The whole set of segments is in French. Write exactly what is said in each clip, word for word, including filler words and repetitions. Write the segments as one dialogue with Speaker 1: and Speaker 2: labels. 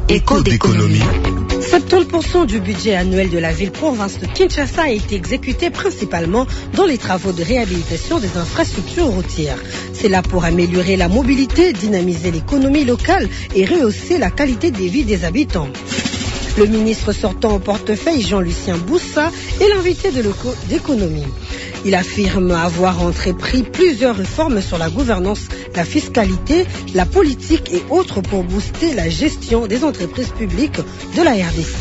Speaker 1: Écho d'économie.
Speaker 2: soixante-dix pour cent du budget annuel de la ville-province de Kinshasa a été exécuté principalement dans les travaux de réhabilitation des infrastructures routières. C'est là pour améliorer la mobilité, dynamiser l'économie locale et rehausser la qualité de vie des habitants. Le ministre sortant au portefeuille, Jean-Lucien Boussa, est l'invité de l'Écho d'économie. Il affirme avoir entrepris plusieurs réformes sur la gouvernance, la fiscalité, la politique et autres pour booster la gestion des entreprises publiques de la R D C.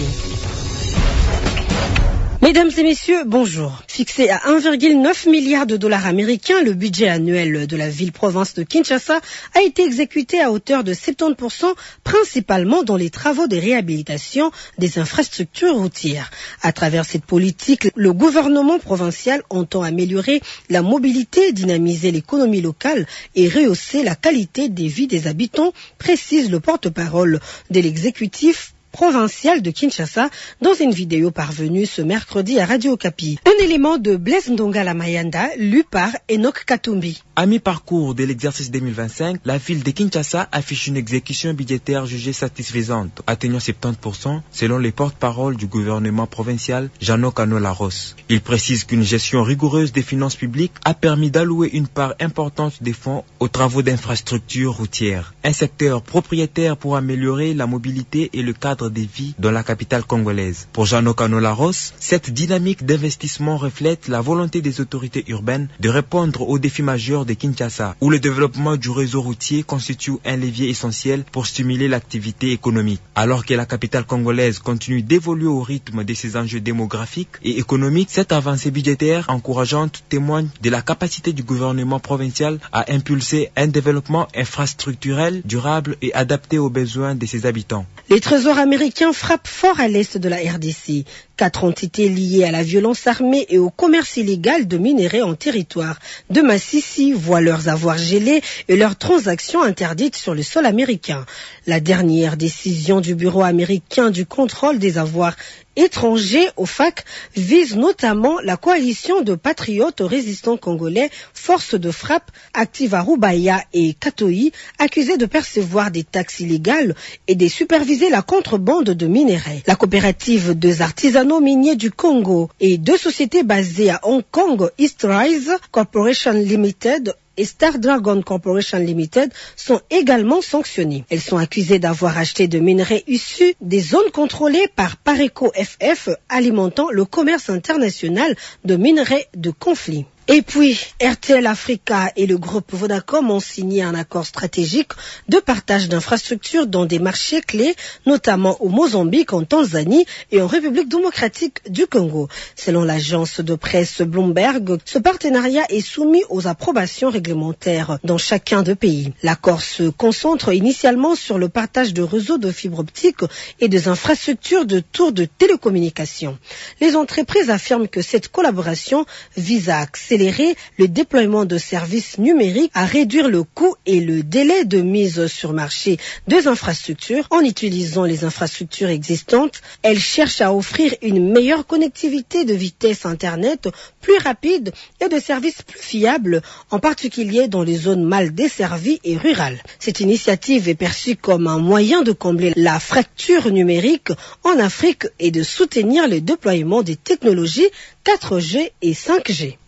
Speaker 2: Mesdames et messieurs, bonjour. Fixé à un virgule neuf milliard de dollars américains, le budget annuel de la ville-province de Kinshasa a été exécuté à hauteur de soixante-dix pour cent, principalement dans les travaux de réhabilitation des infrastructures routières. À travers cette politique, le gouvernement provincial entend améliorer la mobilité, dynamiser l'économie locale et rehausser la qualité des vies des habitants, précise le porte-parole de l'exécutif provincial de Kinshasa dans une vidéo parvenue ce mercredi à Radio Okapi. Un élément de Blaise Ndongala Mayanda, lu par Enoch Katumbi.
Speaker 3: À mi-parcours de l'exercice deux mille vingt-cinq, la ville de Kinshasa affiche une exécution budgétaire jugée satisfaisante, atteignant soixante-dix pour cent selon les porte-paroles du gouvernement provincial, Jeannot Kano-Laros. Il précise qu'une gestion rigoureuse des finances publiques a permis d'allouer une part importante des fonds aux travaux d'infrastructures routières, un secteur propriétaire pour améliorer la mobilité et le cadre des vies dans la capitale congolaise. Pour Jeannot Kano-Laros, cette dynamique d'investissement reflète la volonté des autorités urbaines de répondre aux défis majeurs de Kinshasa, où le développement du réseau routier constitue un levier essentiel pour stimuler l'activité économique. Alors que la capitale congolaise continue d'évoluer au rythme de ses enjeux démographiques et économiques, cette avancée budgétaire encourageante témoigne de la capacité du gouvernement provincial à impulser un développement infrastructurel durable et adapté aux besoins de ses habitants.
Speaker 2: Les trésors américains frappent fort à l'est de la R D C. Quatre entités liées à la violence armée et au commerce illégal de minerais en territoire de Massissi voient leurs avoirs gelés et leurs transactions interdites sur le sol américain. La dernière décision du Bureau américain du contrôle des avoirs étrangers, O F A C, vise notamment la coalition de patriotes résistants congolais, Force de frappe, active à Rubaya et Katoï, accusés de percevoir des taxes illégales et de superviser la contrebande de minerais. La coopérative des artisanaux miniers du Congo et deux sociétés basées à Hong Kong, Eastrise Corporation Limited et Star Dragon Corporation Limited sont également sanctionnées. Elles sont accusées d'avoir acheté de minerais issus des zones contrôlées par Pareco F F, alimentant le commerce international de minerais de conflit. Et puis, R T L Africa et le groupe Vodacom ont signé un accord stratégique de partage d'infrastructures dans des marchés clés, notamment au Mozambique, en Tanzanie et en République démocratique du Congo. Selon l'agence de presse Bloomberg, ce partenariat est soumis aux approbations réglementaires dans chacun des pays. L'accord se concentre initialement sur le partage de réseaux de fibres optiques et des infrastructures de tours de télécommunications. Les entreprises affirment que cette collaboration vise à accélérer le déploiement de services numériques, à réduire le coût et le délai de mise sur marché des infrastructures en utilisant les infrastructures existantes. Elles cherchent à offrir une meilleure connectivité de vitesse Internet plus rapide et de services plus fiables, en particulier dans les zones mal desservies et rurales. Cette initiative est perçue comme un moyen de combler la fracture numérique en Afrique et de soutenir le déploiement des technologies quatre G et cinq G.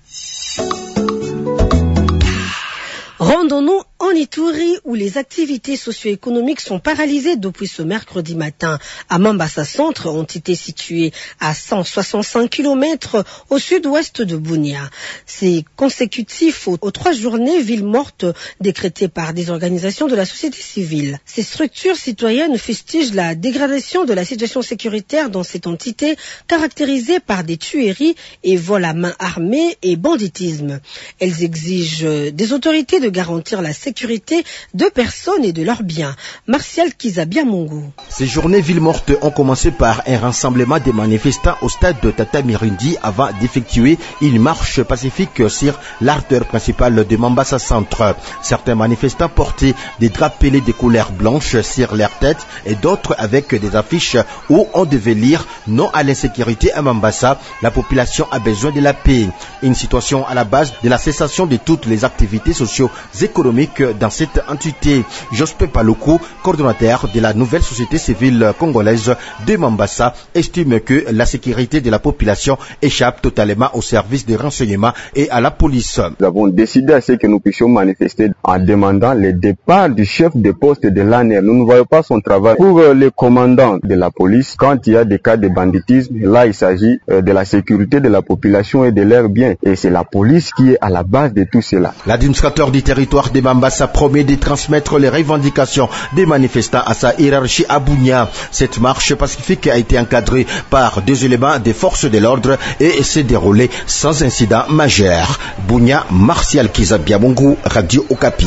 Speaker 2: Rendons-nous en Ituri, où les activités socio-économiques sont paralysées depuis ce mercredi matin. À Mambasa Centre, entité située à cent soixante-cinq kilomètres au sud-ouest de Bunia. C'est consécutif aux, aux trois journées villes mortes décrétées par des organisations de la société civile. Ces structures citoyennes fustigent la dégradation de la situation sécuritaire dans cette entité, caractérisée par des tueries et vols à main armée et banditisme. Elles exigent des autorités de garantir la sécurité de personnes et de leurs biens. Martial Kizabiamungu.
Speaker 4: Ces journées villes mortes ont commencé par un rassemblement des manifestants au stade de Tata Mirundi avant d'effectuer une marche pacifique sur l'artère principale de Mambasa Centre. Certains manifestants portaient des draps pelés de couleur blanche sur leur tête et d'autres avec des affiches où on devait lire « Non à l'insécurité à Mambasa, la population a besoin de la paix ». Une situation à la base de la cessation de toutes les activités socio-économiques politique dans cette entité. Jospé Paluku, coordonnateur de la nouvelle société civile congolaise de Mombasa, estime que la sécurité de la population échappe totalement au service de renseignement et à la police.
Speaker 1: Nous avons décidé à ce que nous puissions manifester en demandant le départ du chef de poste de l'A N E R. Nous ne voyons pas son travail. Pour les commandants de la police, quand il y a des cas de banditisme, là il s'agit de la sécurité de la population et de leurs biens. Et c'est la police qui est à la base de tout cela.
Speaker 4: L'administrateur du territoire de Mombasa promet de transmettre les revendications des manifestants à sa hiérarchie à Bunia. Cette marche pacifique a été encadrée par deux éléments des forces de l'ordre et s'est déroulée sans incident majeur. Bunia, Martial Kizabiabongo, Radio Okapi.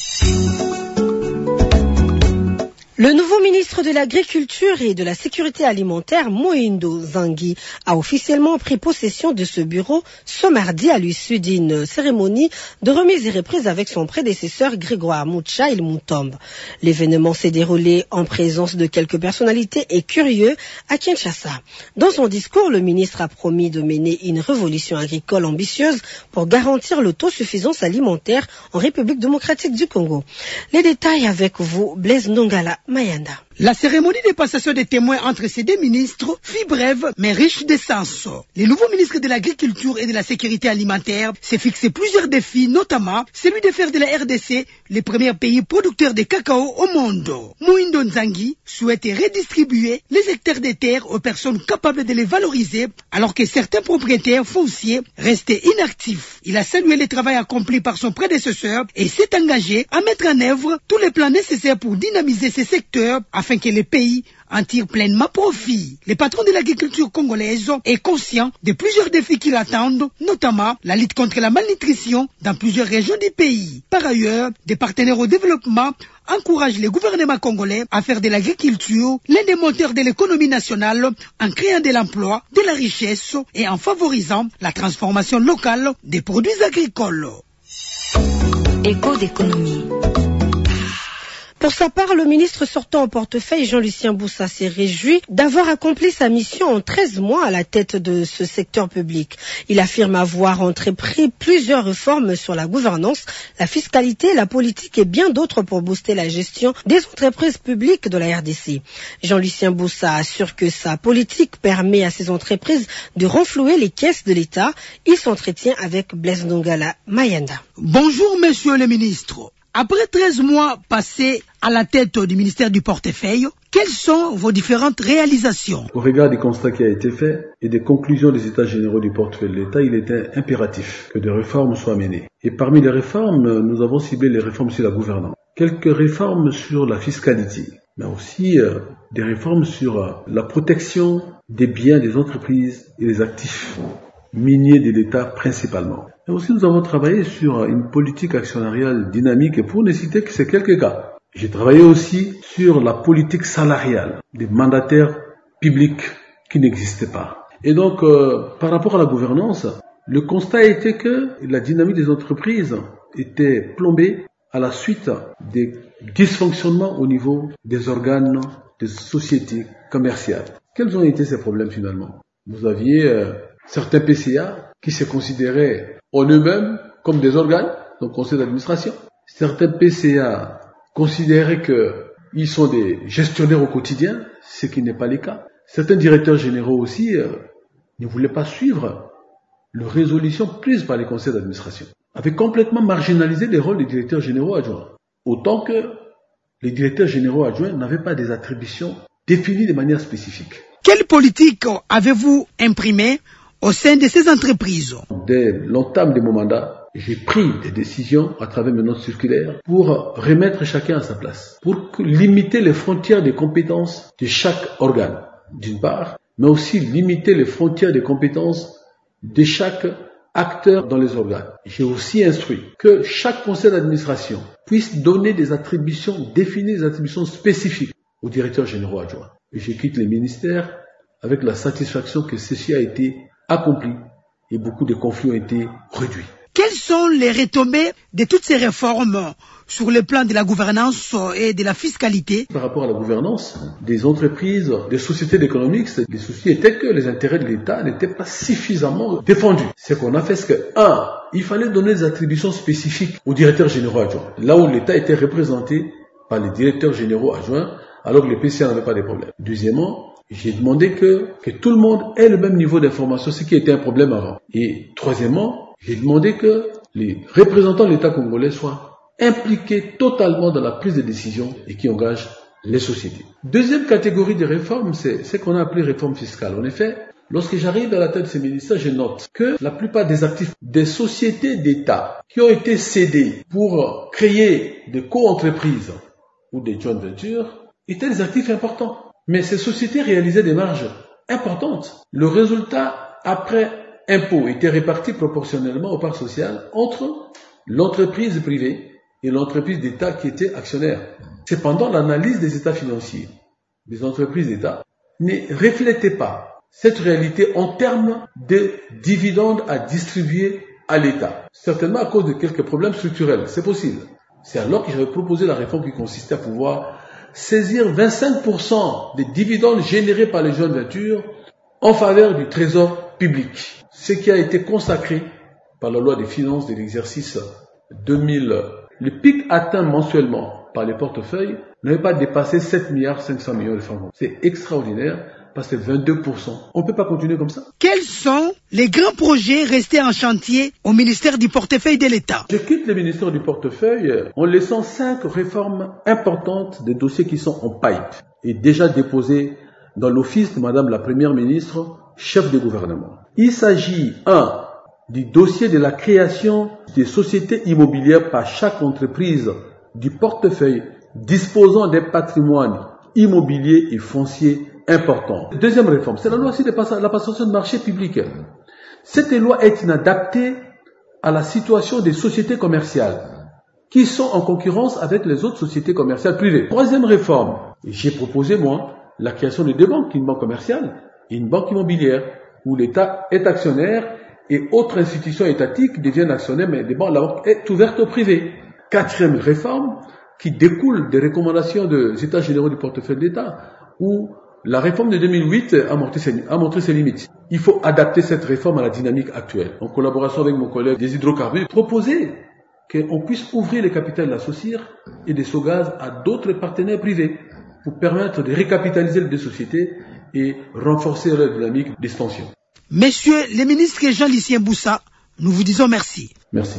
Speaker 2: Le nouveau ministre de l'Agriculture et de la Sécurité alimentaire, Mohindo Nzangi, a officiellement pris possession de ce bureau ce mardi à l'issue d'une cérémonie de remise et reprise avec son prédécesseur Grégoire Moucha Il Moutombe. L'événement s'est déroulé en présence de quelques personnalités et curieux à Kinshasa. Dans son discours, le ministre a promis de mener une révolution agricole ambitieuse pour garantir l'autosuffisance alimentaire en République démocratique du Congo. Les détails avec vous, Blaise Ndongala Mayanda.
Speaker 5: La cérémonie de passation des témoins entre ces deux ministres fut brève mais riche de sens. Le nouveau ministre de l'Agriculture et de la Sécurité alimentaire s'est fixé plusieurs défis, notamment celui de faire de la R D C le premier pays producteur de cacao au monde. Mohindo Nzangi souhaite redistribuer les hectares de terre aux personnes capables de les valoriser alors que certains propriétaires fonciers restaient inactifs. Il a salué le travail accompli par son prédécesseur et s'est engagé à mettre en œuvre tous les plans nécessaires pour dynamiser ces secteurs afin que le pays en tire pleinement profit. Le patron de l'agriculture congolaise est conscient de plusieurs défis qui l'attendent, notamment la lutte contre la malnutrition dans plusieurs régions du pays. Par ailleurs, des partenaires au développement encouragent le gouvernement congolais à faire de l'agriculture l'un des moteurs de l'économie nationale en créant de l'emploi, de la richesse et en favorisant la transformation locale des produits agricoles.
Speaker 6: Écho d'économie.
Speaker 2: Pour sa part, le ministre sortant au portefeuille, Jean-Lucien Boussa, s'est réjoui d'avoir accompli sa mission en treize mois à la tête de ce secteur public. Il affirme avoir entrepris plusieurs réformes sur la gouvernance, la fiscalité, la politique et bien d'autres pour booster la gestion des entreprises publiques de la R D C. Jean-Lucien Boussa assure que sa politique permet à ces entreprises de renflouer les caisses de l'État. Il s'entretient avec Blaise Ndongala Mayanda.
Speaker 5: Bonjour, monsieur le ministre. Après treize mois passés à la tête du ministère du portefeuille, quelles sont vos différentes réalisations?
Speaker 7: Au regard des constats qui a été fait et des conclusions des états généraux du portefeuille de l'État, il était impératif que des réformes soient menées. Et parmi les réformes, nous avons ciblé les réformes sur la gouvernance. Quelques réformes sur la fiscalité, mais aussi euh, des réformes sur euh, la protection des biens des entreprises et des actifs miniers de l'État principalement. Et aussi nous avons travaillé sur une politique actionnariale dynamique et pour ne citer que ces quelques cas. J'ai travaillé aussi sur la politique salariale des mandataires publics qui n'existaient pas. Et donc euh, par rapport à la gouvernance, le constat a été que la dynamique des entreprises était plombée à la suite des dysfonctionnements au niveau des organes des sociétés commerciales. Quels ont été ces problèmes finalement? Vous aviez euh, certains P C A qui se considéraient en eux-mêmes comme des organes, donc conseil d'administration. Certains P C A considéraient qu'ils sont des gestionnaires au quotidien, ce qui n'est pas le cas. Certains directeurs généraux aussi euh, ne voulaient pas suivre les résolutions prises par les conseils d'administration, avaient complètement marginalisé les rôles des directeurs généraux adjoints. Autant que les directeurs généraux adjoints n'avaient pas des attributions définies de manière spécifique.
Speaker 5: Quelle politique avez-vous imprimée au sein de ces entreprises?
Speaker 7: Dès l'entame de mon mandat, j'ai pris des décisions à travers mes notes circulaires pour remettre chacun à sa place, pour limiter les frontières des compétences de chaque organe, d'une part, mais aussi limiter les frontières des compétences de chaque acteur dans les organes. J'ai aussi instruit que chaque conseil d'administration puisse donner des attributions définies, des attributions spécifiques aux directeurs généraux adjoints. Et je quitte les ministères avec la satisfaction que ceci a été accompli et beaucoup de conflits ont été réduits.
Speaker 5: Quelles sont les retombées de toutes ces réformes sur le plan de la gouvernance et de la fiscalité.
Speaker 7: Par rapport à la gouvernance des entreprises, des sociétés économiques, les soucis étaient que les intérêts de l'État n'étaient pas suffisamment défendus. C'est qu'on a fait ce que, un, il fallait donner des attributions spécifiques aux directeurs généraux adjoints, là où l'État était représenté par les directeurs généraux adjoints, alors que les P C A n'avaient pas de problème. Deuxièmement, j'ai demandé que, que tout le monde ait le même niveau d'information, ce qui était un problème avant. Et troisièmement, j'ai demandé que les représentants de l'État congolais soient impliqués totalement dans la prise de décision et qui engagent les sociétés. Deuxième catégorie de réformes, c'est ce qu'on a appelé réforme fiscale. En effet, lorsque j'arrive à la tête de ces ministères, je note que la plupart des actifs des sociétés d'État qui ont été cédés pour créer des co-entreprises ou des joint ventures étaient des actifs importants. Mais ces sociétés réalisaient des marges importantes. Le résultat, après impôt, était réparti proportionnellement aux parts sociales entre l'entreprise privée et l'entreprise d'État qui était actionnaire. Cependant, l'analyse des états financiers des entreprises d'État ne reflétait pas cette réalité en termes de dividendes à distribuer à l'État. Certainement à cause de quelques problèmes structurels, c'est possible. C'est alors que j'avais proposé la réforme qui consistait à pouvoir saisir vingt-cinq pour cent des dividendes générés par les joint ventures en faveur du trésor public. Ce qui a été consacré par la loi des finances de l'exercice deux mille. Le pic atteint mensuellement par les portefeuilles n'avait pas dépassé sept milliards cinq cents millions de francs. C'est extraordinaire parce que c'est vingt-deux pour cent. On ne peut pas continuer comme ça.
Speaker 5: Quels sont les grands projets restés en chantier au ministère du portefeuille de l'État?
Speaker 7: Je quitte le ministère du portefeuille en laissant cinq réformes importantes des dossiers qui sont en pipe et déjà déposés dans l'office de Madame la Première ministre, chef de gouvernement. Il s'agit, un, du dossier de la création des sociétés immobilières par chaque entreprise du portefeuille disposant d'un patrimoine immobilier et foncier important. Deuxième réforme, c'est la loi aussi de la passation de marché public. Cette loi est inadaptée à la situation des sociétés commerciales qui sont en concurrence avec les autres sociétés commerciales privées. Troisième réforme, j'ai proposé moi la création de deux banques, une banque commerciale et une banque immobilière où l'État est actionnaire et autres institutions étatiques deviennent actionnaires, mais la banque est ouverte au privé. Quatrième réforme qui découle des recommandations des États généraux du portefeuille de l'État où la réforme de deux mille huit a montré, ses, a montré ses limites. Il faut adapter cette réforme à la dynamique actuelle. En collaboration avec mon collègue des hydrocarbures, proposer qu'on puisse ouvrir les capitales de la SOCIR et des SOGAZ à d'autres partenaires privés pour permettre de récapitaliser les deux sociétés et renforcer leur dynamique d'expansion.
Speaker 5: Messieurs les ministres Jean-Lucien Boussa, nous vous disons merci.
Speaker 7: Merci.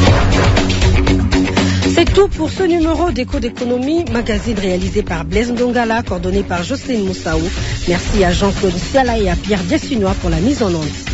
Speaker 2: C'est tout pour ce numéro d'Écho d'économie, magazine réalisé par Blaise Ndongala, coordonné par Jocelyne Moussaou. Merci à Jean-Claude Siala et à Pierre Dessinois pour la mise en onde.